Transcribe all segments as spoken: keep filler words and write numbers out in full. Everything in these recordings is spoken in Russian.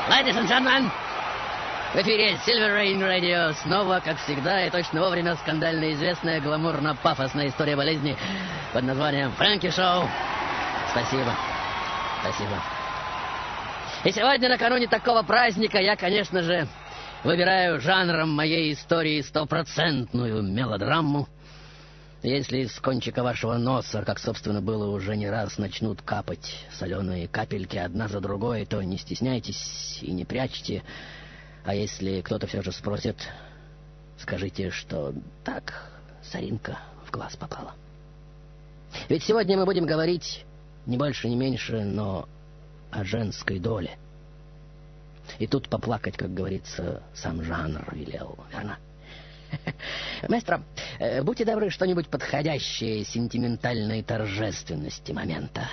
Ladies and gentlemen, в эфире Silver Rain Radio. Снова, как всегда, и точно вовремя скандально известная, гламурно-пафосная история болезни под названием Фрэнки Шоу. Спасибо. Спасибо. И сегодня, накануне такого праздника, я, конечно же, выбираю жанром моей истории стопроцентную мелодраму. Если из кончика вашего носа, как, собственно, было уже не раз, начнут капать соленые капельки одна за другой, то не стесняйтесь и не прячьте. А если кто-то все же спросит, скажите, что так, соринка в глаз попала. Ведь сегодня мы будем говорить не больше, не меньше, но о женской доле. И тут поплакать, как говорится, сам жанр велел, верно? Маэстро, будьте добры, что-нибудь подходящее сентиментальной торжественности момента.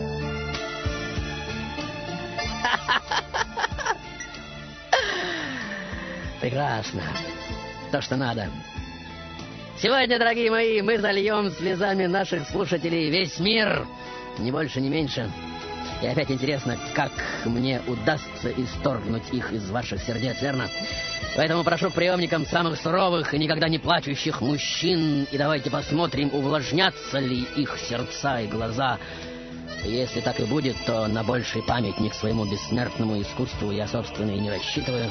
Прекрасно. То, что надо. Сегодня, дорогие мои, мы зальем слезами наших слушателей весь мир. Ни больше, ни меньше. И опять интересно, как мне удастся исторгнуть их из ваших сердец, верно? Поэтому прошу к приемникам самых суровых и никогда не плачущих мужчин, и давайте посмотрим, увлажнятся ли их сердца и глаза. И если так и будет, то на больший памятник своему бессмертному искусству я, собственно, и не рассчитываю.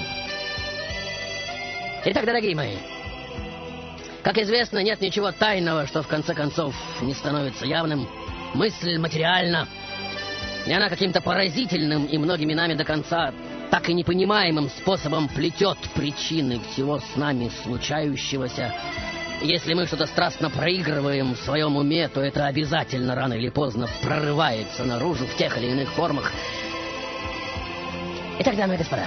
Итак, дорогие мои, как известно, нет ничего тайного, что в конце концов не становится явным. Мысль материальна, и она каким-то поразительным и многими нами до конца так и непонимаемым способом плетет причины всего с нами случающегося. Если мы что-то страстно проигрываем в своем уме, то это обязательно рано или поздно прорывается наружу в тех или иных формах. Итак, дамы и господа,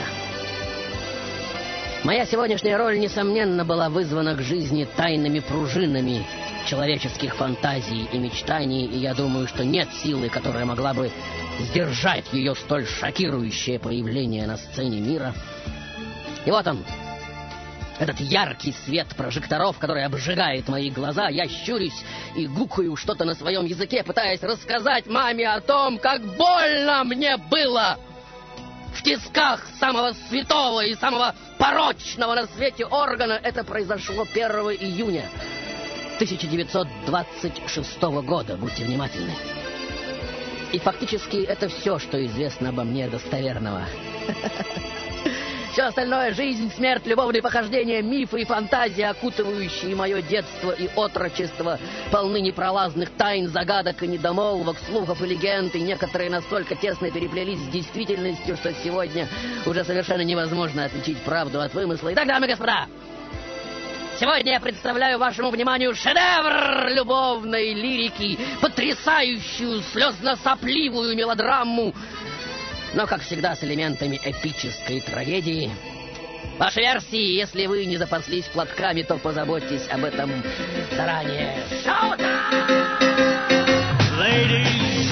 моя сегодняшняя роль, несомненно, была вызвана к жизни тайными пружинами человеческих фантазий и мечтаний, и я думаю, что нет силы, которая могла бы сдержать ее столь шокирующее появление на сцене мира. И вот он, этот яркий свет прожекторов, который обжигает мои глаза. Я щурюсь и гукаю что-то на своем языке, пытаясь рассказать маме о том, как больно мне было в тисках самого святого и самого порочного на свете органа. Это произошло первого июня тысяча девятьсот двадцать шестого года, будьте внимательны. И фактически это все, что известно обо мне достоверного. Все остальное — жизнь, смерть, любовные похождения, мифы и фантазии, окутывающие мое детство и отрочество, полны непролазных тайн, загадок и недомолвок, слухов и легенд, и некоторые настолько тесно переплелись с действительностью, что сегодня уже совершенно невозможно отличить правду от вымысла. Итак, дамы и господа, сегодня я представляю вашему вниманию шедевр любовной лирики, потрясающую слезно-сопливую мелодраму, но, как всегда, с элементами эпической трагедии. Ваши версии, если вы не запаслись платками, то позаботьтесь об этом заранее. Шоу-тайм! Ladies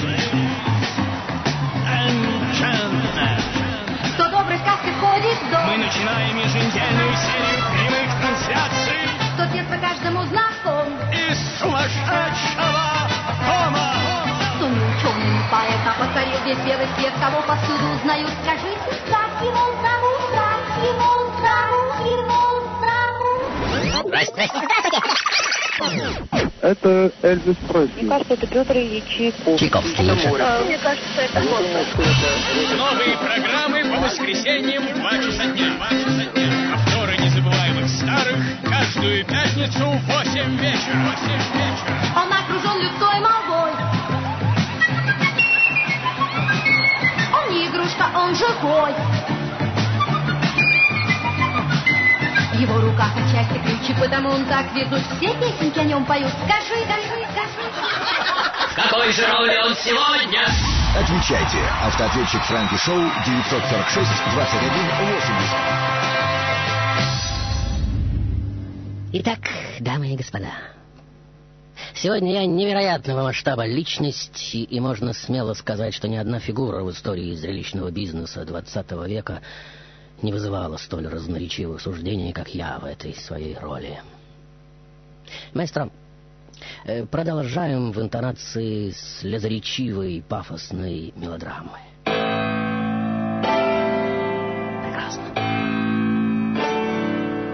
and gentlemen, Кто добрый сказки ходит в дом, мы начинаем еженедельную серию прямых трансляций кто тесно каждому знаком, из сумасшедшего дома. кто не ученый, не поэт, а покорил весь белый свет, кого повсюду узнают. Скажите, как его зовут, как его зовут, его зовут? Здрасте, здрасте. Это Эльвис Пресли. Мне кажется, это Петр Ильич Чайковский. Чайковский. А, Мне кажется, это Моцарт. Новые программы по воскресеньям в два часа дня. Повторы незабываемых старых каждую пятницу в восемь вечера. Он окружен людской молвой. Он не игрушка, он живой. В его руках отчасти ключи, потому он так ведут. Все песенки о нем поют. Скажи, скажи, скажи. В какой же роли он сегодня? Отвечайте. Автоответчик Фрэнки Шоу девятьсот сорок шесть двадцать один восемьдесят. Итак, дамы и господа, сегодня я невероятного масштаба личность, и, и можно смело сказать, что ни одна фигура в истории зрелищного бизнеса двадцатого века не вызывала столь разноречивых суждений, как я в этой своей роли. Маэстро, э, продолжаем в интонации слезоречивой пафосной мелодрамы.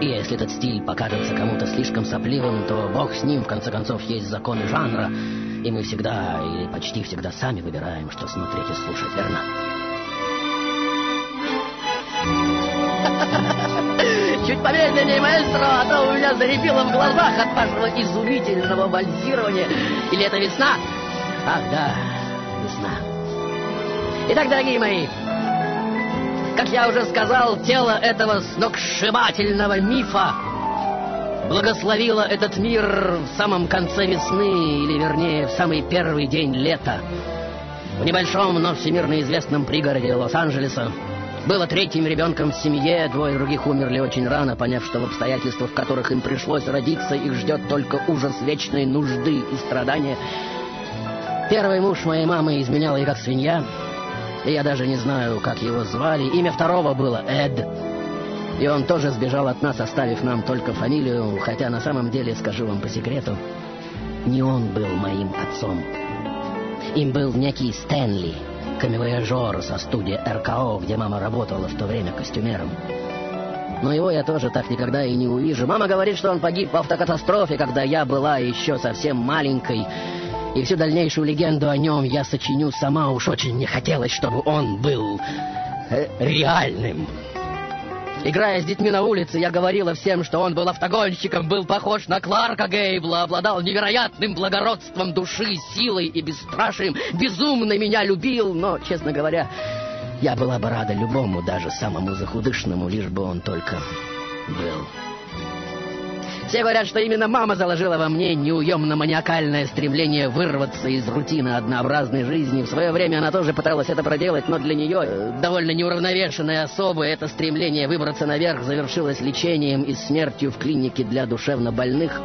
если этот стиль покажется кому-то слишком сопливым, то бог с ним, в конце концов, есть законы жанра, и мы всегда, или почти всегда сами выбираем, что смотреть и слушать, верно? Чуть помедленнее, маэстро, а то у меня заребило в глазах от вашего изумительного вальсирования. Или это весна? Ах, да, весна. Итак, дорогие мои, как я уже сказал, тело этого сногсшибательного мифа благословило этот мир в самом конце весны, или, вернее, в самый первый день лета. В небольшом, но всемирно известном пригороде Лос-Анджелеса было третьим ребенком в семье, двое других умерли очень рано, поняв, что в обстоятельствах, в которых им пришлось родиться, их ждет только ужас вечной нужды и страдания. Первый муж моей мамы изменял ей как свинья, и я даже не знаю, как его звали. Имя второго было Эд, и он тоже сбежал от нас, оставив нам только фамилию, хотя на самом деле, скажу вам по секрету, не он был моим отцом. Им был некий Стэнли, камевояжер со студии эр ка о, где мама работала в то время костюмером. Но его я тоже так никогда и не увижу. Мама говорит, что он погиб в автокатастрофе, когда я была еще совсем маленькой. И всю дальнейшую легенду о нем я сочиню сама. Уж очень мне хотелось, чтобы он был э, реальным. Играя с детьми на улице, я говорила всем, что он был автогонщиком, был похож на Кларка Гейбла, обладал невероятным благородством души, силой и бесстрашием, безумно меня любил, но, честно говоря, я была бы рада любому, даже самому захудышному, лишь бы он только был. Все говорят, что именно мама заложила во мне неуемно-маниакальное стремление вырваться из рутины однообразной жизни. В свое время она тоже пыталась это проделать, но для нее, довольно неуравновешенной особы, это стремление выбраться наверх завершилось лечением и смертью в клинике для душевнобольных.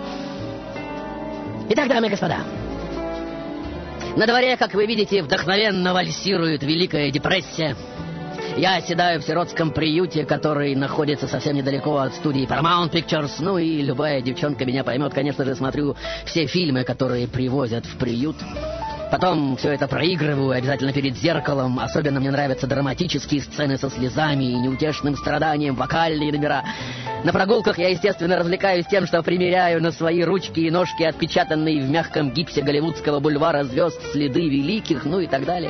Итак, дамы и господа, на дворе, как вы видите, вдохновенно вальсирует Великая депрессия. Я оседаю в сиротском приюте, который находится совсем недалеко от студии Paramount Pictures. Ну и любая девчонка меня поймет. Конечно же, смотрю все фильмы, которые привозят в приют. Потом все это проигрываю обязательно перед зеркалом. Особенно мне нравятся драматические сцены со слезами и неутешным страданием, вокальные номера. На прогулках я, естественно, развлекаюсь тем, что примеряю на свои ручки и ножки отпечатанные в мягком гипсе голливудского бульвара звезд следы великих, ну и так далее.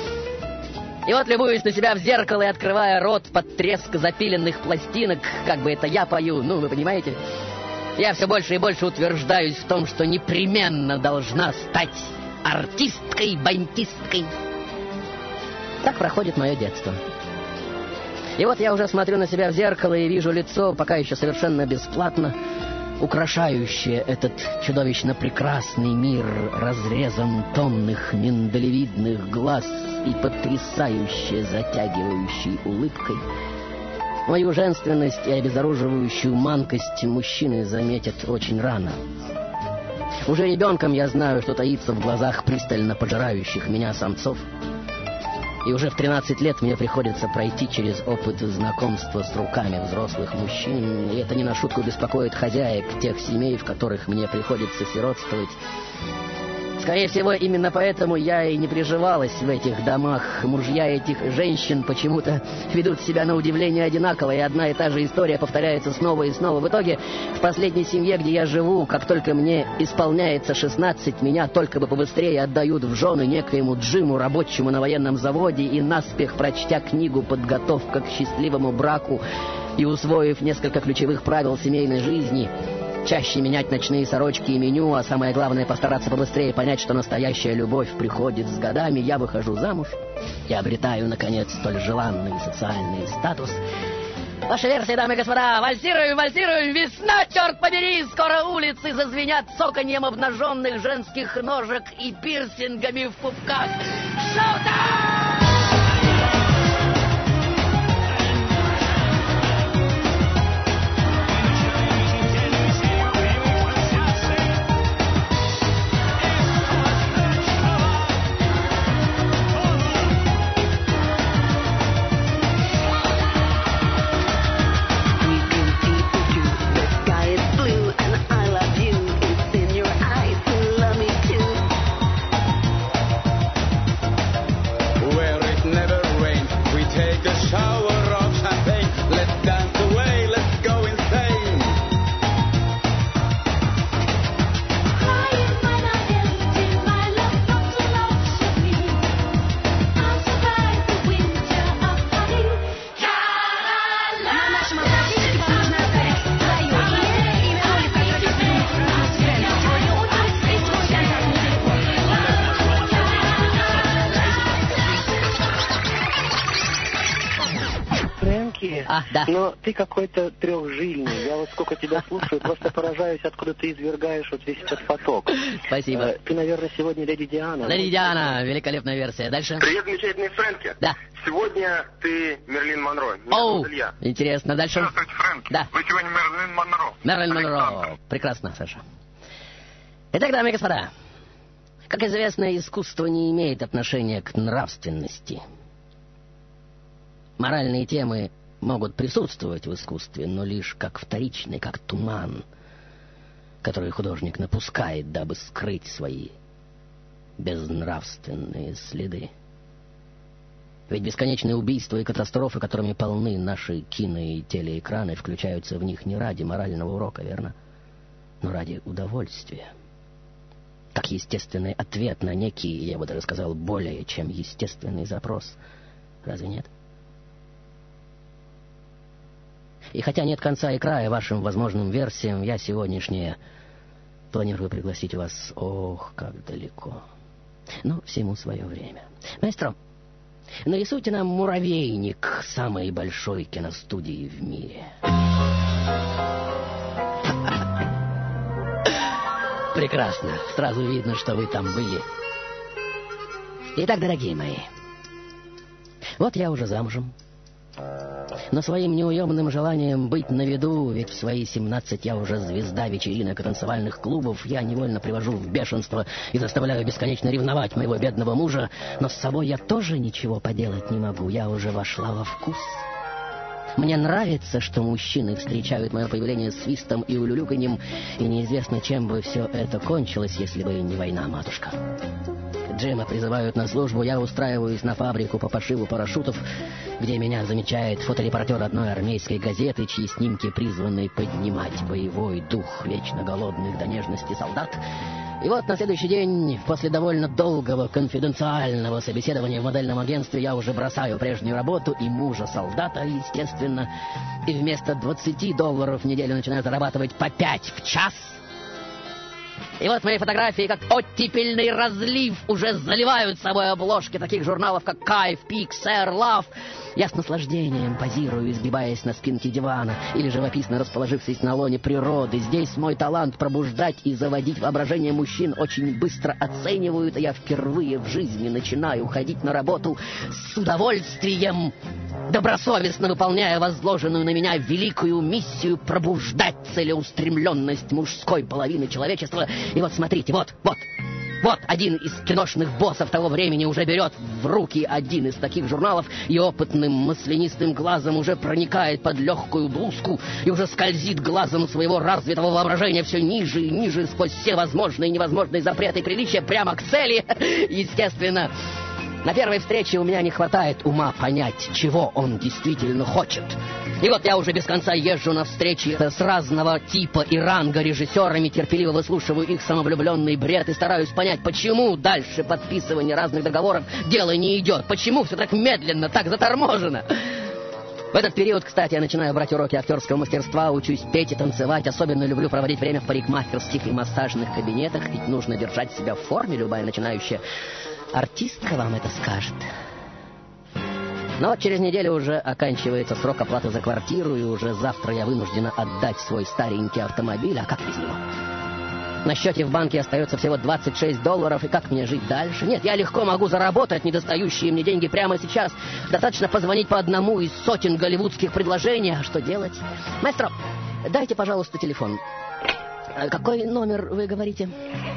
И вот, любуюсь на себя в зеркало и открывая рот под треск запиленных пластинок, как бы это я пою, ну, вы понимаете, я все больше и больше утверждаюсь в том, что непременно должна стать артисткой, бандисткой. Так проходит мое детство. И вот я уже смотрю на себя в зеркало и вижу лицо, пока еще совершенно бесплатно, украшающее этот чудовищно прекрасный мир разрезом томных миндалевидных глаз и потрясающее затягивающей улыбкой. Мою женственность и обезоруживающую манкость мужчины заметят очень рано. Уже ребенком я знаю, что таится в глазах пристально пожирающих меня самцов. И уже в тринадцать лет мне приходится пройти через опыт знакомства с руками взрослых мужчин. И это не на шутку беспокоит хозяек тех семей, в которых мне приходится сиротствовать. Скорее всего, именно поэтому я и не приживалась в этих домах. Мужья этих женщин почему-то ведут себя на удивление одинаково, и одна и та же история повторяется снова и снова. В итоге, в последней семье, где я живу, как только мне исполняется шестнадцать, меня только бы побыстрее отдают в жены некоему Джиму, рабочему на военном заводе, и наспех прочтя книгу «Подготовка к счастливому браку» и усвоив несколько ключевых правил семейной жизни, чаще менять ночные сорочки и меню, а самое главное, постараться побыстрее понять, что настоящая любовь приходит с годами, я выхожу замуж и обретаю, наконец, столь желанный социальный статус. Ваша версия, дамы и господа, вальсируем, вальсируем, весна, черт побери, скоро улицы зазвенят цоканьем обнаженных женских ножек и пирсингами в пупках. Шоу-тайм! Фрэнки, А, да. но ты какой-то трехжильный. Я вот сколько тебя слушаю, просто поражаюсь, откуда ты извергаешь вот весь этот поток. Спасибо. Э, ты, наверное, сегодня Леди Диана. Леди Диана, великолепная версия. Дальше. Привет, замечательный Фрэнки. Да. Сегодня ты Мерлин Монро. Меня Оу, зовут Илья. интересно. Дальше. Здравствуйте, Фрэнки. Да. Вы сегодня Мерлин Монро. Мерлин Монро. Александр. Прекрасно, Саша. Итак, дамы и господа, как известно, искусство не имеет отношения к нравственности. Моральные темы могут присутствовать в искусстве, но лишь как вторичный, как туман, который художник напускает, дабы скрыть свои безнравственные следы. Ведь бесконечные убийства и катастрофы, которыми полны наши кино- и телеэкраны, включаются в них не ради морального урока, верно? Но ради удовольствия. Как естественный ответ на некий, я бы даже сказал, более чем естественный запрос. Разве нет? И хотя нет конца и края вашим возможным версиям, я сегодняшнее планирую пригласить вас, ох, как далеко. Но всему свое время. Маэстро, нарисуйте нам муравейник самой большой киностудии в мире. Прекрасно. Сразу видно, что вы там были. Итак, дорогие мои, вот я уже замужем. Но своим неуемным желанием быть на виду, ведь в свои семнадцать я уже звезда вечеринок и танцевальных клубов, я невольно привожу в бешенство и заставляю бесконечно ревновать моего бедного мужа, но с собой я тоже ничего поделать не могу, я уже вошла во вкус. Мне нравится, что мужчины встречают мое появление свистом и улюлюканьем, и неизвестно, чем бы все это кончилось, если бы не война, матушка. Джима призывают на службу, я устраиваюсь на фабрику по пошиву парашютов, где меня замечает фоторепортер одной армейской газеты, чьи снимки призваны поднимать боевой дух вечно голодных до нежности солдат. И вот на следующий день, после довольно долгого конфиденциального собеседования в модельном агентстве, я уже бросаю прежнюю работу и мужа-солдата, естественно, и вместо двадцати долларов в неделю начинаю зарабатывать по пять в час. И вот мои фотографии, как оттепельный разлив, уже заливают собой обложки таких журналов, как Кайф, Pixar, Love. Я с наслаждением позирую, изгибаясь на спинке дивана или живописно расположившись на лоне природы. Здесь мой талант пробуждать и заводить воображение мужчин очень быстро оценивают, и я впервые в жизни начинаю ходить на работу с удовольствием, добросовестно выполняя возложенную на меня великую миссию пробуждать целеустремленность мужской половины человечества. И вот смотрите, вот, вот, вот один из киношных боссов того времени уже берет в руки один из таких журналов и опытным маслянистым глазом уже проникает под легкую блузку и уже скользит глазом своего развитого воображения все ниже и ниже сквозь все возможные и невозможные запреты и приличия прямо к цели. Естественно, на первой встрече у меня не хватает ума понять, чего он действительно хочет. И вот я уже без конца езжу на встречи с разного типа и ранга режиссерами, терпеливо выслушиваю их самовлюбленный бред и стараюсь понять, почему дальше подписывания разных договоров дело не идет, почему все так медленно, так заторможено. В этот период, кстати, я начинаю брать уроки актерского мастерства, учусь петь и танцевать. Особенно люблю проводить время в парикмахерских и массажных кабинетах, ведь нужно держать себя в форме, любая начинающая артистка вам это скажет. Но вот через неделю уже оканчивается срок оплаты за квартиру, и уже завтра я вынуждена отдать свой старенький автомобиль. А как без него? На счете в банке остается всего двадцать шесть долларов, и как мне жить дальше? Нет, я легко могу заработать недостающие мне деньги прямо сейчас. Достаточно позвонить по одному из сотен голливудских предложений. А что делать? Маэстро, дайте, пожалуйста, телефон. Какой номер вы говорите?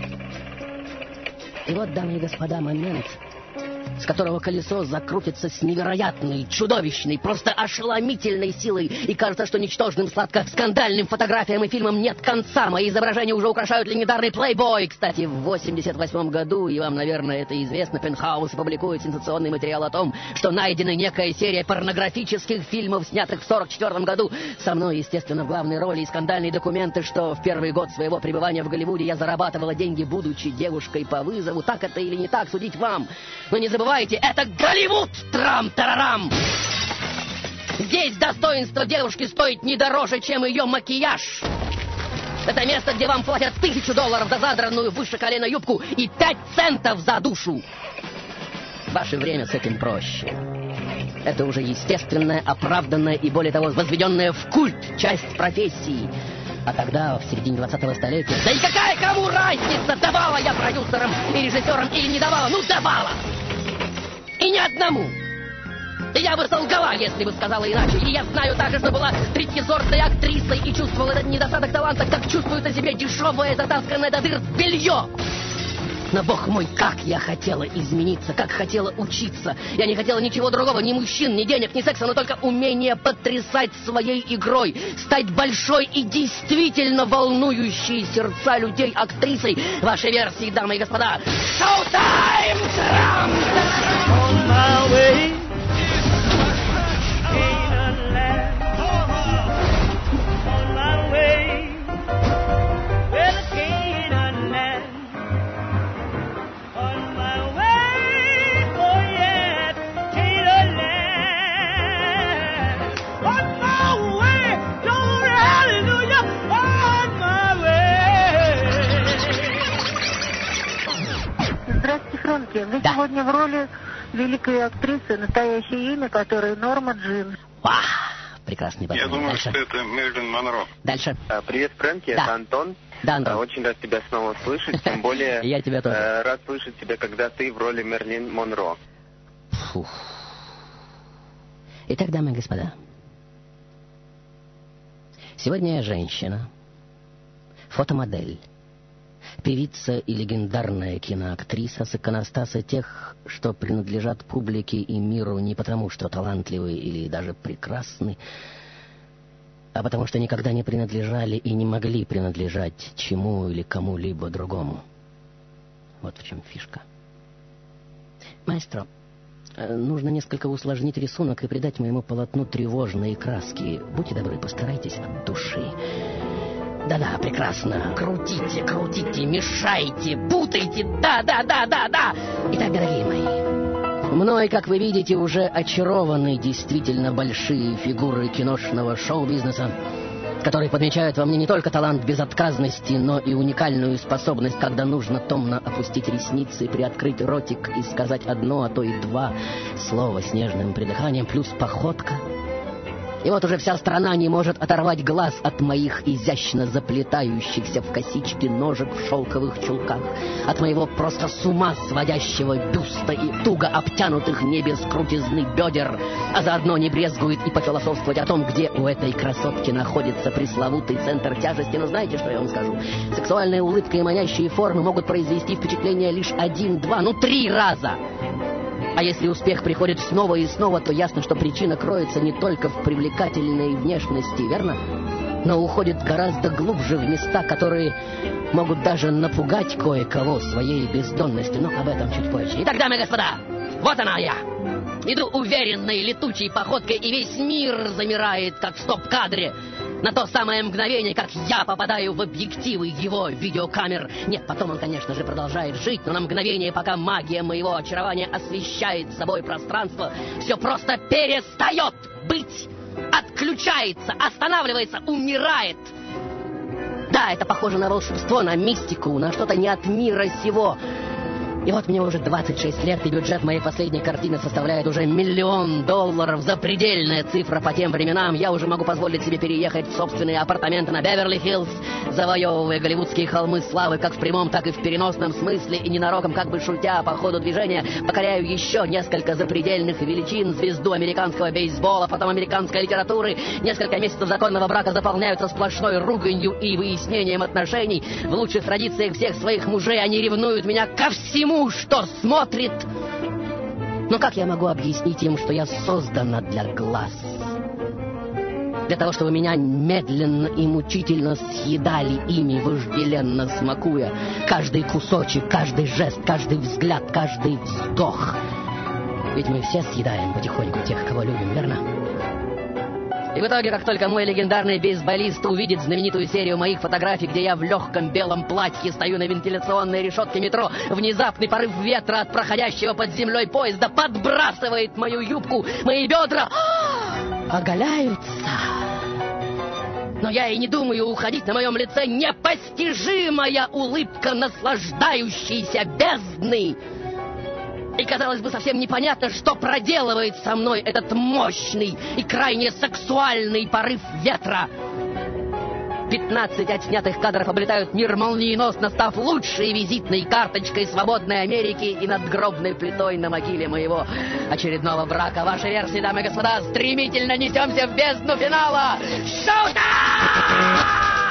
И вот, дамы и господа, момент, с которого колесо закрутится с невероятной, чудовищной, просто ошеломительной силой. И кажется, что ничтожным сладко-скандальным фотографиям и фильмам нет конца. Мои изображения уже украшают легендарный Playboy. Кстати, в восемьдесят восьмом году, и вам, наверное, это известно, Пентхаус публикует сенсационный материал о том, что найдена некая серия порнографических фильмов, снятых в сорок четвёртом году. Со мной, естественно, в главной роли и скандальные документы, что в первый год своего пребывания в Голливуде я зарабатывала деньги, будучи девушкой по вызову. Так это или не так, судить вам. Но не забывайте, это Голливуд! Трам-тарарам! Здесь достоинство девушки стоит не дороже, чем ее макияж. Это место, где вам платят тысячу долларов за задранную выше колена юбку и пять центов за душу. В ваше время с этим проще. Это уже естественная, оправданная и, более того, возведенная в культ часть профессии. А тогда, в середине двадцатого столетия... Да и какая кому разница, давала я продюсерам и режиссерам или не давала? Ну, давала! И ни одному! И я бы солгала, если бы сказала иначе. И я знаю также, что была третьесортной актрисой и чувствовала этот недостаток таланта, как чувствует о себе дешевое, затасканное до дыр белье. Но, бог мой, как я хотела измениться, как хотела учиться. Я не хотела ничего другого, ни мужчин, ни денег, ни секса, но только умение потрясать своей игрой, стать большой и действительно волнующей сердца людей актрисой. Вашей версии, дамы и господа, шоу-тайм! On my way. Здравствуйте, Фрэнки. Вы да. сегодня в роли великой актрисы, настоящее имя которой Норма Джин. Ва! Прекрасный подход. Я думаю, Дальше. что это Мерлин Монро. Дальше. А, привет, Фрэнки, Да. это Антон. Да, Антон. А, очень рад тебя снова слышать, тем более Я тебя тоже. э, рад слышать тебя, когда ты в роли Мерлин Монро. Фух. Итак, дамы и господа, сегодня я женщина, фотомодель, певица и легендарная киноактриса с иконостаса тех, что принадлежат публике и миру не потому, что талантливы или даже прекрасны, а потому что никогда не принадлежали и не могли принадлежать чему или кому-либо другому. Вот в чем фишка. Маэстро, нужно несколько усложнить рисунок и придать моему полотну тревожные краски. Будьте добры, постарайтесь от души. Да-да, прекрасно. Крутите, крутите, мешайте, путайте. Да-да-да-да-да. Итак, дорогие мои, мной, как вы видите, уже очарованы действительно большие фигуры киношного шоу-бизнеса, которые подмечают во мне не только талант безотказности, но и уникальную способность, когда нужно томно опустить ресницы, приоткрыть ротик и сказать одно, а то и два слова с нежным придыханием, плюс походка. И вот уже вся страна не может оторвать глаз от моих изящно заплетающихся в косички ножек в шелковых чулках, от моего просто с ума сводящего бюста и туго обтянутых не без крутизны бедер, а заодно не брезгует и пофилософствовать о том, где у этой красотки находится пресловутый центр тяжести. Но знаете, что я вам скажу? Сексуальная улыбка и манящие формы могут произвести впечатление лишь один, два, ну три раза. А если успех приходит снова и снова, то ясно, что причина кроется не только в привлекательной внешности, верно? Но уходит гораздо глубже в места, которые могут даже напугать кое-кого своей бездонностью. Но об этом чуть позже. Итак, дамы и господа, вот она я. Иду уверенной летучей походкой, и весь мир замирает, как в стоп-кадре. На то самое мгновение, как я попадаю в объективы его видеокамер. Нет, потом он, конечно же, продолжает жить, но на мгновение, пока магия моего очарования освещает собой пространство, все просто перестает быть, отключается, останавливается, умирает. Да, это похоже на волшебство, на мистику, на что-то не от мира сего. И вот мне уже двадцать шесть лет, и бюджет моей последней картины составляет уже миллион долларов. Запредельная цифра по тем временам. Я уже могу позволить себе переехать в собственные апартаменты на Беверли-Хиллз, завоевывая голливудские холмы славы как в прямом, так и в переносном смысле. И ненароком, как бы шутя по ходу движения, покоряю еще несколько запредельных величин. Звезду американского бейсбола, потом американской литературы. Несколько месяцев законного брака заполняются сплошной руганью и выяснением отношений. В лучших традициях всех своих мужей они ревнуют меня ко всему, что смотрит. Но как я могу объяснить им, что я создана для глаз? Для того, чтобы меня медленно и мучительно съедали ими, вожделенно смакуя каждый кусочек, каждый жест, каждый взгляд, каждый вздох. Ведь мы все съедаем потихоньку тех, кого любим, верно? И в итоге, как только мой легендарный бейсболист увидит знаменитую серию моих фотографий, где я в легком белом платье стою на вентиляционной решетке метро, внезапный порыв ветра от проходящего под землей поезда подбрасывает мою юбку, мои бедра оголяются. Но я и не думаю уходить, на моем лице непостижимая улыбка наслаждающейся бездны. И, казалось бы, совсем непонятно, что проделывает со мной этот мощный и крайне сексуальный порыв ветра. Пятнадцать отснятых кадров облетают мир молниеносно, став лучшей визитной карточкой свободной Америки и надгробной плитой на могиле моего очередного брака. Ваши версии, дамы и господа, стремительно несемся в бездну финала. Шоу-тайм!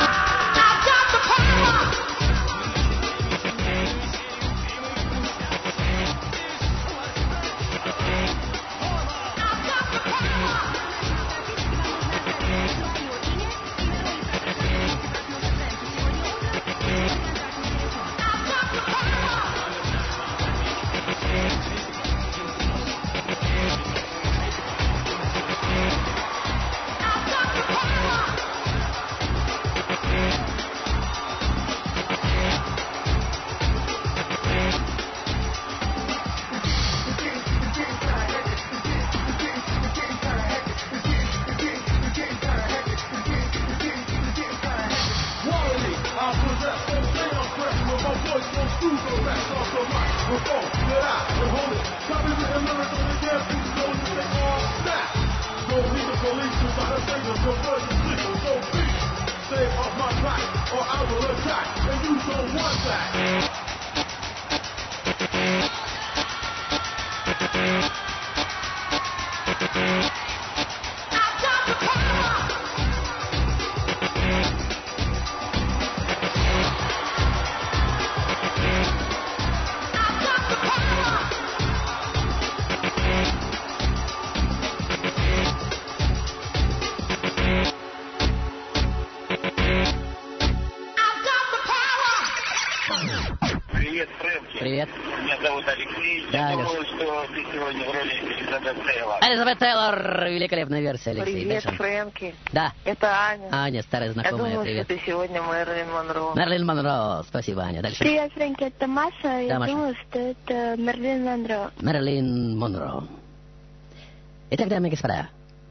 Привет, Фрэнки. Привет. Меня зовут Алексей. Да, Я Алеш. думаю, что ты сегодня в роли Элизабет Тейлор. Элизабет Тейлор, великолепная версия, Алексей. Привет, Дальше. Фрэнки. Да. Это Аня. Аня, старая Я знакомая, думаю, привет. что ты сегодня Мэрилин Монро. Мерлин Монро, спасибо, Аня. Дальше. Привет, Фрэнки, это Маша. Я Маша. думаю, что это Мерлин Монро. Мерлин Монро. Итак, дамы и господа,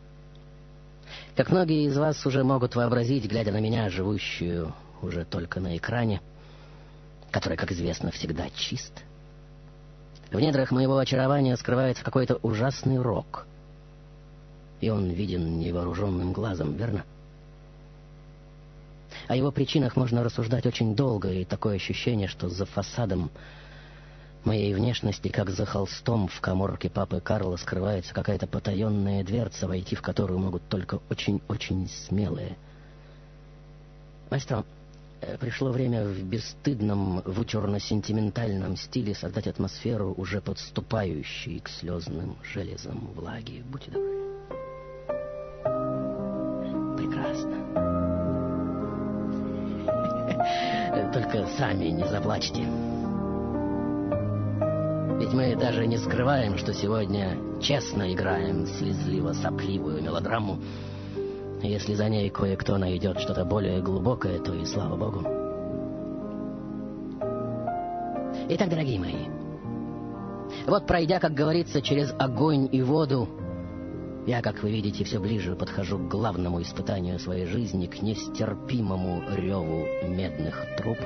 как многие из вас уже могут вообразить, глядя на меня, живущую уже только на экране, который, как известно, всегда чист, в недрах моего очарования скрывается какой-то ужасный рок, и он виден невооруженным глазом, верно? О его причинах можно рассуждать очень долго, и такое ощущение, что за фасадом моей внешности, как за холстом в каморке папы Карла, скрывается какая-то потаенная дверца, войти в которую могут только очень-очень смелые. Маэстро, э, пришло время в бесстыдном, вычурно-сентиментальном стиле создать атмосферу, уже подступающей к слезным железам влаги. Будьте добры. Прекрасно. Только сами не заплачьте. Ведь мы даже не скрываем, что сегодня честно играем слезливо-сопливую мелодраму. И если за ней кое-кто найдет что-то более глубокое, то и слава богу. Итак, дорогие мои, вот пройдя, как говорится, через огонь и воду, я, как вы видите, все ближе подхожу к главному испытанию своей жизни, к нестерпимому реву медных труб.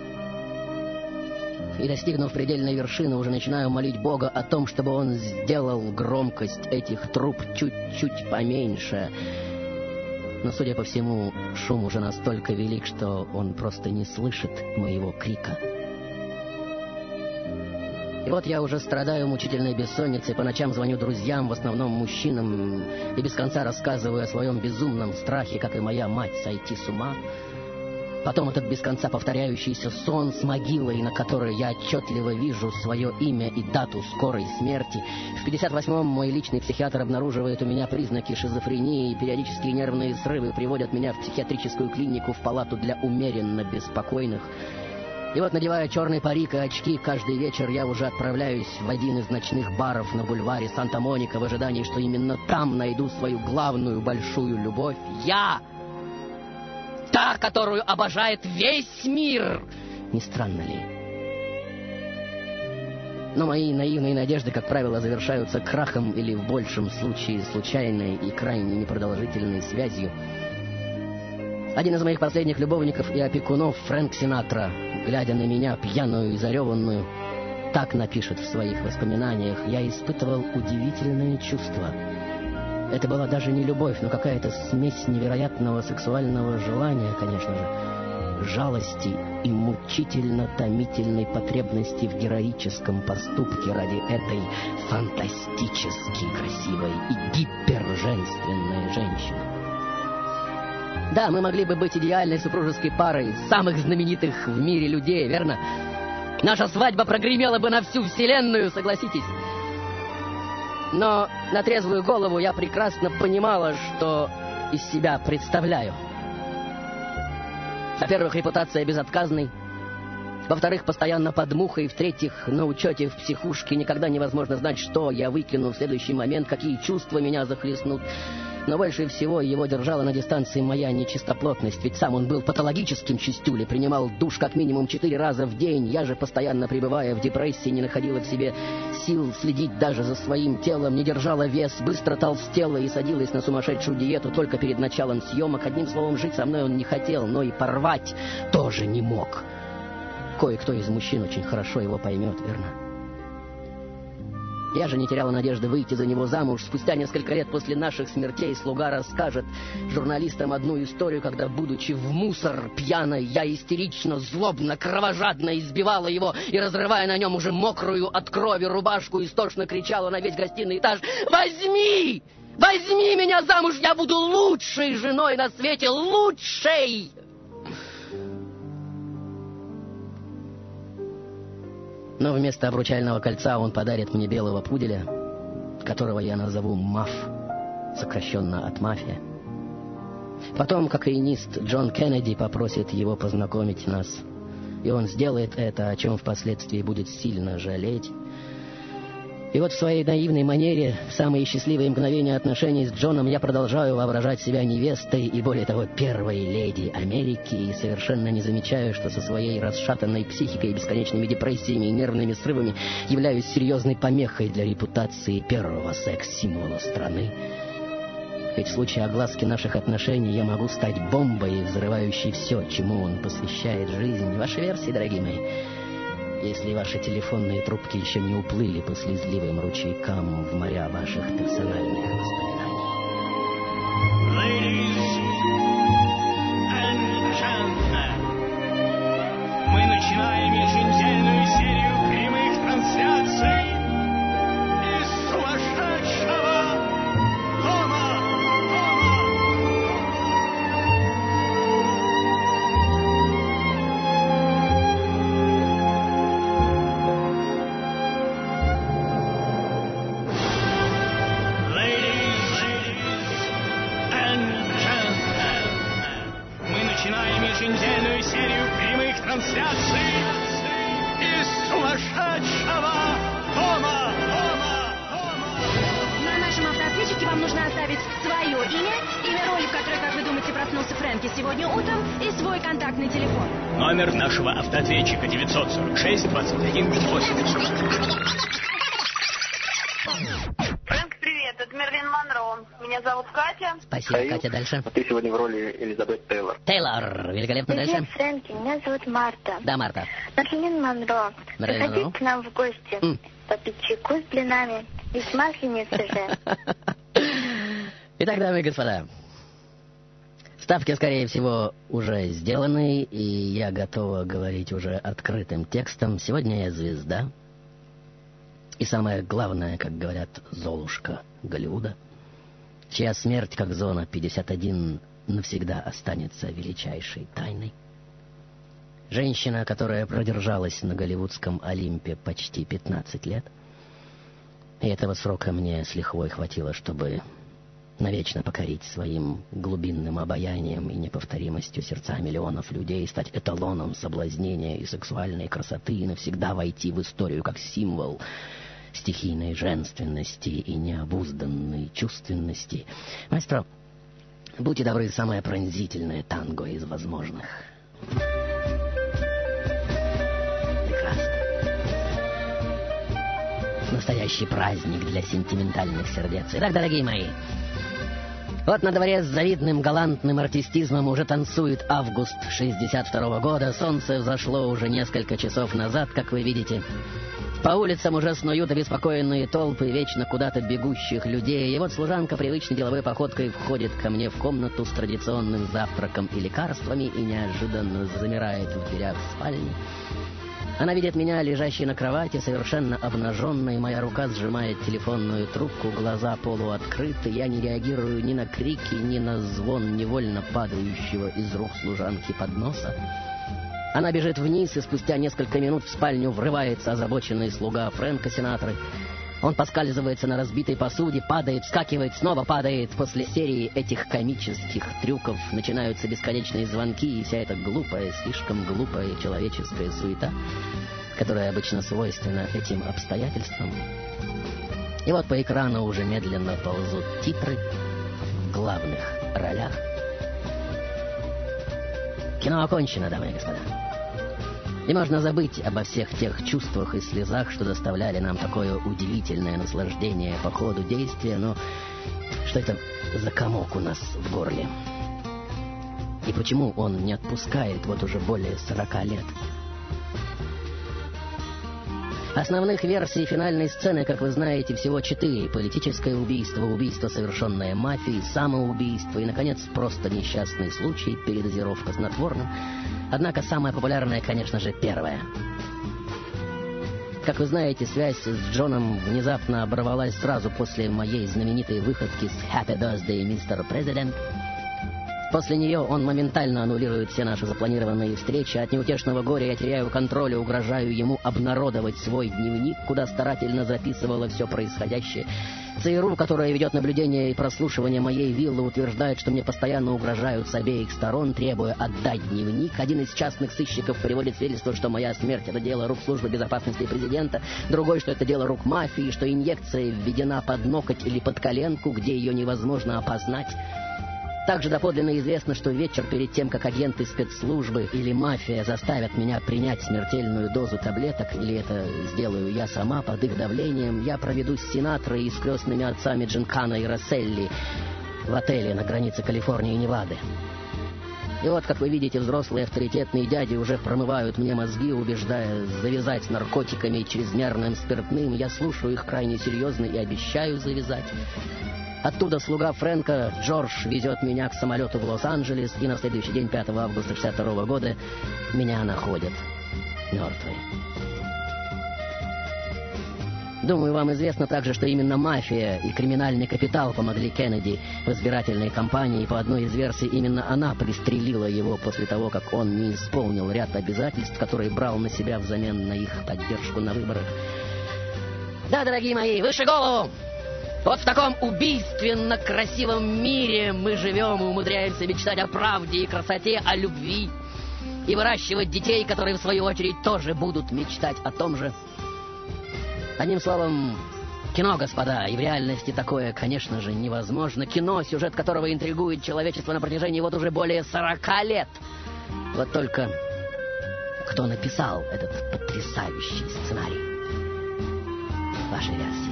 И, достигнув предельной вершины, уже начинаю молить Бога о том, чтобы Он сделал громкость этих труб чуть-чуть поменьше. Но, судя по всему, шум уже настолько велик, что Он просто не слышит моего крика. И вот я уже страдаю мучительной бессонницей, по ночам звоню друзьям, в основном мужчинам, и без конца рассказываю о своем безумном страхе, как и моя мать, сойти с ума. Потом этот без конца повторяющийся сон с могилой, на которой я отчетливо вижу свое имя и дату скорой смерти. В пятьдесят восьмом мой личный психиатр обнаруживает у меня признаки шизофрении, и периодические нервные срывы приводят меня в психиатрическую клинику, в палату для умеренно беспокойных. И вот, надевая черный парик и очки, каждый вечер я уже отправляюсь в один из ночных баров на бульваре Санта-Моника в ожидании, что именно там найду свою главную большую любовь. Я! Та, которую обожает весь мир! Не странно ли? Но мои наивные надежды, как правило, завершаются крахом или, в большем случае, случайной и крайне непродолжительной связью. Один из моих последних любовников и опекунов, Фрэнк Синатра, глядя на меня, пьяную и зареванную, так напишет в своих воспоминаниях: «Я испытывал удивительное чувство. Это была даже не любовь, но какая-то смесь невероятного сексуального желания, конечно же, жалости и мучительно-томительной потребности в героическом поступке ради этой фантастически красивой и гиперженственной женщины». Да, мы могли бы быть идеальной супружеской парой самых знаменитых в мире людей, верно? Наша свадьба прогремела бы на всю вселенную, согласитесь. Но на трезвую голову я прекрасно понимала, что из себя представляю. Во-первых, репутация безотказной. Во-вторых, постоянно под мухой. В-третьих, на учете в психушке. Никогда невозможно знать, что я выкину в следующий момент, какие чувства меня захлестнут. Но больше всего его держала на дистанции моя нечистоплотность, ведь сам он был патологическим чистюлей, принимал душ как минимум четыре раза в день. Я же, постоянно пребывая в депрессии, не находила в себе сил следить даже за своим телом, не держала вес, быстро толстела и садилась на сумасшедшую диету только перед началом съемок. Одним словом, жить со мной он не хотел, но и порвать тоже не мог. Кое-кто из мужчин очень хорошо его поймет, верно? Я же не теряла надежды выйти за него замуж. Спустя несколько лет после наших смертей слуга расскажет журналистам одну историю, когда, будучи в мусор пьяной, я истерично, злобно, кровожадно избивала его и, разрывая на нем уже мокрую от крови рубашку, истошно кричала на весь гостиный этаж: «Возьми! Возьми меня замуж! Я буду лучшей женой на свете! Лучшей!» Но вместо обручального кольца он подарит мне белого пуделя, которого я назову Маф, сокращенно от мафия. Потом кокаинист Джон Кеннеди попросит его познакомить нас, и он сделает это, о чем впоследствии будет сильно жалеть. И вот в своей наивной манере, в самые счастливые мгновения отношений с Джоном, я продолжаю воображать себя невестой и, более того, первой леди Америки, и совершенно не замечаю, что со своей расшатанной психикой, бесконечными депрессиями и нервными срывами являюсь серьезной помехой для репутации первого секс-символа страны. Ведь в случае огласки наших отношений я могу стать бомбой, взрывающей все, чему он посвящает жизнь. Ваши версии, дорогие мои? Если ваши телефонные трубки еще не уплыли по слезливым ручейкам в моря ваших персональных воспоминаний. Ladies and gentlemen, мы начинаем еженедельную серию прямых трансляций из сумасшедшего дома. Еженедельную серию прямых трансляций из сумасшедшего дома. дома, дома. На нашем автоответчике вам нужно оставить свое имя, имя роли, в которой, как вы думаете, проснулся Фрэнки сегодня утром, и свой контактный телефон. Номер нашего автоответчика девятьсот сорок шесть двадцать один восемьдесят. Мерлин Монро. Меня зовут Катя. Спасибо, Хаил. Катя. Дальше. Ты сегодня в роли Элизабет Тейлор. Тейлор. Великолепно. Привет, Дальше. Фрэнки. Меня зовут Марта. Да, Марта. Мерлин Монро. Мерлин Приходите Монро. к нам в гости. Mm. Попить чайку с блинами и с масленицей же. Итак, дамы и господа, ставки, скорее всего, уже сделаны, и я готова говорить уже открытым текстом. Сегодня я звезда. И самое главное, как говорят, золушка Голливуда, чья смерть, как зона пятьдесят один, навсегда останется величайшей тайной. Женщина, которая продержалась на голливудском Олимпе почти пятнадцать лет. И этого срока мне с лихвой хватило, чтобы навечно покорить своим глубинным обаянием и неповторимостью сердца миллионов людей, стать эталоном соблазнения и сексуальной красоты и навсегда войти в историю как символ стихийной женственности и необузданной чувственности. Маэстро, будьте добры, самое пронзительное танго из возможных. Прекрасно. Настоящий праздник для сентиментальных сердец. Итак, дорогие мои, Вот на дворе с завидным галантным артистизмом уже танцует август шестьдесят второго года. Солнце взошло уже несколько часов назад, как вы видите. По улицам уже снуют обеспокоенные толпы вечно куда-то бегущих людей. И вот служанка привычной деловой походкой входит ко мне в комнату с традиционным завтраком и лекарствами и неожиданно замирает в дверях спальни. Она видит меня, лежащей на кровати, совершенно обнаженной. Моя рука сжимает телефонную трубку, глаза полуоткрыты. Я не реагирую ни на крики, ни на звон невольно падающего из рук служанки подноса. Она бежит вниз, и спустя несколько минут в спальню врывается озабоченный слуга Фрэнка Синатры. Он поскальзывается на разбитой посуде, падает, вскакивает, снова падает. После серии этих комических трюков начинаются бесконечные звонки, и вся эта глупая, слишком глупая человеческая суета, которая обычно свойственна этим обстоятельствам. И вот по экрану уже медленно ползут титры в главных ролях. Кино окончено, дамы и господа. И можно забыть обо всех тех чувствах и слезах, что доставляли нам такое удивительное наслаждение по ходу действия, но что это за комок у нас в горле? И почему он не отпускает вот уже более сорока лет? Основных версий финальной сцены, как вы знаете, всего четыре. Политическое убийство, убийство, совершенное мафией, самоубийство и, наконец, просто несчастный случай, передозировка снотворным. Однако самая популярная, конечно же, первая. Как вы знаете, связь с Джоном внезапно оборвалась сразу после моей знаменитой выходки с «Happy Birthday, мистер Президент». После нее он моментально аннулирует все наши запланированные встречи. От неутешного горя я теряю контроль и угрожаю ему обнародовать свой дневник, куда старательно записывало все происходящее. ЦРУ, которая ведет наблюдение и прослушивание моей виллы, утверждает, что мне постоянно угрожают с обеих сторон, требуя отдать дневник. Один из частных сыщиков приводит свидетельство, что моя смерть — это дело рук службы безопасности президента. Другой, что это дело рук мафии, что инъекция введена под ноготь или под коленку, где ее невозможно опознать. Также доподлинно известно, что вечер перед тем, как агенты спецслужбы или мафия заставят меня принять смертельную дозу таблеток, или это сделаю я сама под их давлением, я проведу с Синатрой и с крестными отцами Джинкана и Расселли в отеле на границе Калифорнии и Невады. И вот, как вы видите, взрослые авторитетные дяди уже промывают мне мозги, убеждая завязать с наркотиками и чрезмерным спиртным. Я слушаю их крайне серьезно и обещаю завязать. Оттуда слуга Фрэнка, Джордж, везет меня к самолету в Лос-Анджелес, и на следующий день, пятого августа шестьдесят второго года, меня находят мертвой. Думаю, вам известно также, что именно мафия и криминальный капитал помогли Кеннеди в избирательной кампании, и по одной из версий именно она пристрелила его после того, как он не исполнил ряд обязательств, которые брал на себя взамен на их поддержку на выборах. Да, дорогие мои, выше голову! Вот в таком убийственно красивом мире мы живем и умудряемся мечтать о правде и красоте, о любви. И выращивать детей, которые, в свою очередь, тоже будут мечтать о том же. Одним словом, кино, господа, и в реальности такое, конечно же, невозможно. Кино, сюжет которого интригует человечество на протяжении вот уже более сорока лет. Вот только кто написал этот потрясающий сценарий? Ваши версии.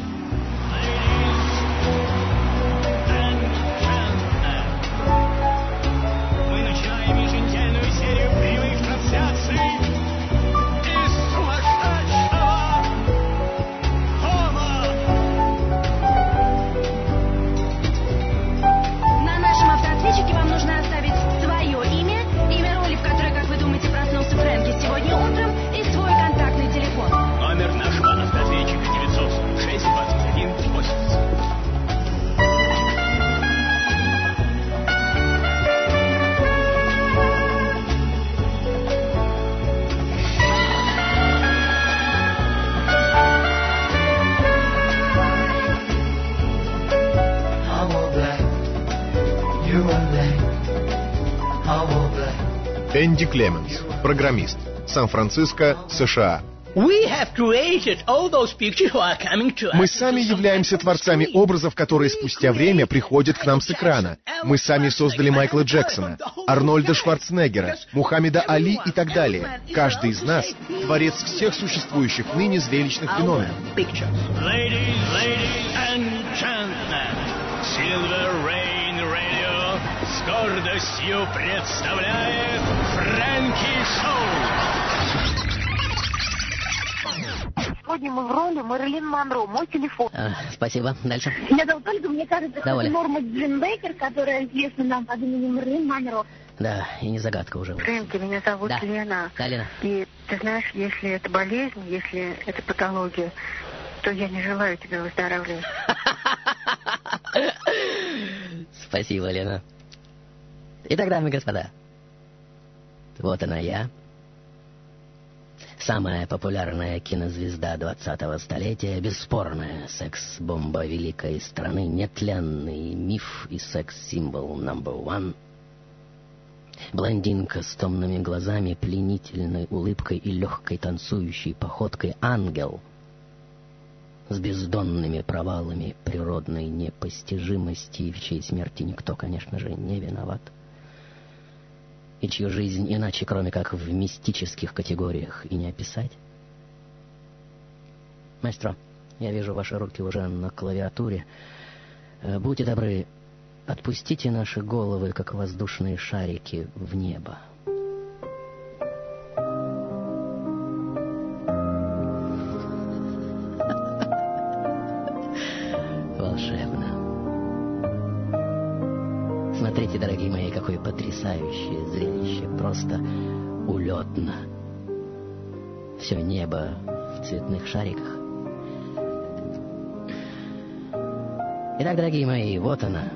Мы начинаем еженедельную серию прямых трансляций из сумасшедшего дома. На нашем автоответчике вам нужно оставить свое имя, имя роли, в которой, как вы думаете, проснулся Фрэнки сегодня утром, и свой контактный телефон. Номер нашего автоответчика девятьсот сорок шесть двадцать один восемьдесят. Энди Клеменс, программист, Сан-Франциско, США. Мы сами являемся творцами образов, которые спустя время приходят к нам с экрана. Мы сами создали Майкла Джексона, Арнольда Шварценеггера, Мухаммеда Али и так далее. Каждый из нас — творец всех существующих ныне зрелищных феноменов. Ladies, ladies and gentlemen, Silver Rain с гордостью представляет Фрэнки Шоу. Сегодня мы в роли Мэрилин Монро. Мой телефон. А, спасибо. Дальше. Меня зовут Ольга, мне кажется, Да, это Оля. Норма Джин Бейкер, которая известна нам под именем Мэрилин Монро. Да, и не загадка уже. Фрэнки, меня зовут Да. Лена. Да, Лена. И ты знаешь, если это болезнь, если это патология, то я не желаю тебе выздоравливать. Спасибо, Лена. Итак, дамы и господа, вот она я. Самая популярная кинозвезда двадцатого столетия, бесспорная секс-бомба великой страны, нетленный миф и секс-символ номер один. Блондинка с томными глазами, пленительной улыбкой и легкой танцующей походкой, ангел с бездонными провалами природной непостижимости, в чьей смерти никто, конечно же, не виноват, и чью жизнь иначе, кроме как в мистических категориях, и не описать. Маэстро, я вижу ваши руки уже на клавиатуре. Э, Будьте добры, отпустите наши головы, как воздушные шарики, в небо. Волшебно. Смотрите, дорогие мои, какое потрясающее зрелище. Просто улетно. Все небо в цветных шариках. Итак, дорогие мои, вот она,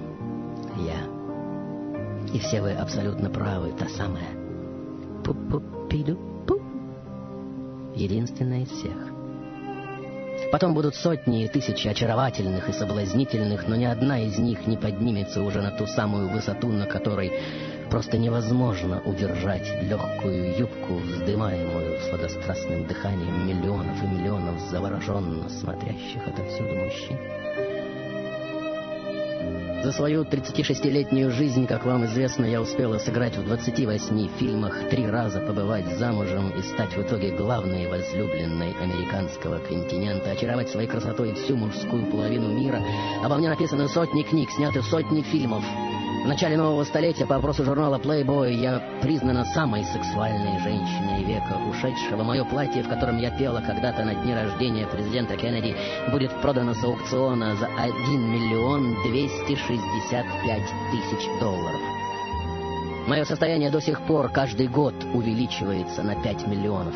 я. И все вы абсолютно правы, та самая. Пу-пу-пиду-пу. Единственная из всех. Потом будут сотни и тысячи очаровательных и соблазнительных, но ни одна из них не поднимется уже на ту самую высоту, на которой просто невозможно удержать легкую юбку, вздымаемую сладострастным дыханием миллионов и миллионов завороженно смотрящих отовсюду мужчин. За свою тридцатишестилетнюю жизнь, как вам известно, я успела сыграть в двадцати восьми фильмах, три раза побывать замужем и стать в итоге главной возлюбленной американского континента, очаровать своей красотой всю мужскую половину мира. Обо мне написаны сотни книг, сняты сотни фильмов. В начале нового столетия по опросу журнала Playboy я признана самой сексуальной женщиной века ушедшего. Мое платье, в котором я пела когда-то на дне рождения президента Кеннеди, будет продано с аукциона за один миллион двести шестьдесят пять тысяч долларов. Мое состояние до сих пор каждый год увеличивается на пять миллионов.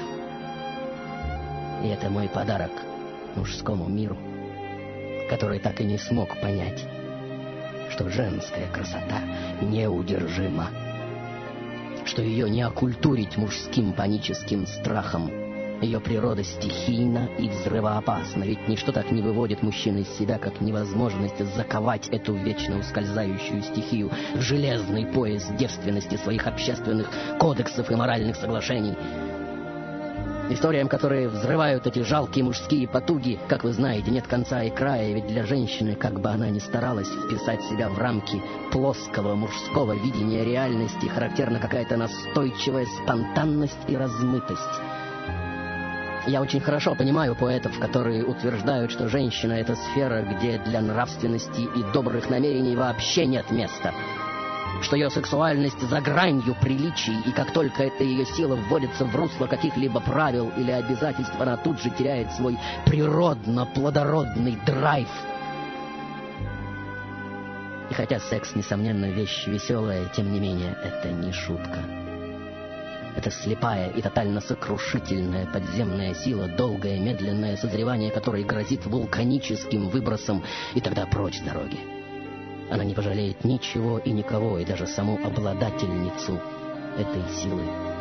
И это мой подарок мужскому миру, который так и не смог понять, что женская красота неудержима, что ее не окультурить мужским паническим страхом. Ее природа стихийна и взрывоопасна, ведь ничто так не выводит мужчин из себя, как невозможность заковать эту вечно ускользающую стихию в железный пояс девственности своих общественных кодексов и моральных соглашений. Историям, которые взрывают эти жалкие мужские потуги, как вы знаете, нет конца и края, ведь для женщины, как бы она ни старалась вписать себя в рамки плоского мужского видения реальности, характерна какая-то настойчивая спонтанность и размытость. Я очень хорошо понимаю поэтов, которые утверждают, что женщина — это сфера, где для нравственности и добрых намерений вообще нет места, что ее сексуальность за гранью приличий, и как только эта ее сила вводится в русло каких-либо правил или обязательств, она тут же теряет свой природно-плодородный драйв. И хотя секс, несомненно, вещь веселая, тем не менее, это не шутка. Это слепая и тотально сокрушительная подземная сила, долгое, медленное созревание которой грозит вулканическим выбросом, и тогда прочь с дороги. Она не пожалеет ничего и никого, и даже саму обладательницу этой силы.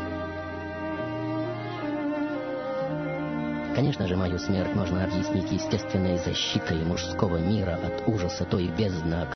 Конечно же, мою смерть можно объяснить естественной защитой мужского мира от ужаса той бездны,